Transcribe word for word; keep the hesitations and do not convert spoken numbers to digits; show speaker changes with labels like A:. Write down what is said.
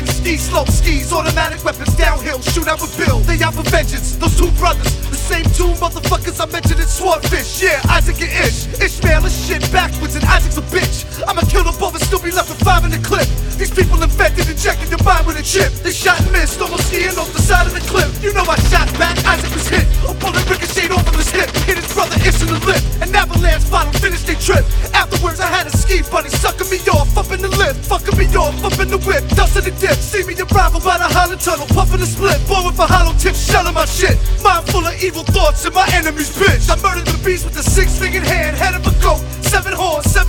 A: in the ski slope, skis, automatic weapons, downhill, shoot out with Bill. They out for vengeance, those two brothers, the same two motherfuckers I mentioned in Swordfish. Yeah, Isaac and Ish, Ishmael is shit backwards and Isaac's a bitch. I'ma kill them both and still be left with five in the clip. These people infected, injecting your mind with a chip. They shot and missed, almost skiing off the side of the cliff. You know I shot back, Isaac was hit. A bullet ricocheted off of his hip, hit his brother Ish in the lip. An avalanche followed, finished their trip. Afterwards I had a ski buddy sucking me off, up in the lift, fucking me off, up in the whip, dusting the dip. See me arrival by the Holland Tunnel, puffing the split, blowing for hollow tips, shelling my shit. Mind full of evil thoughts and my enemy's bitch. I murdered the beast with a six-fingered hand, head of a goat.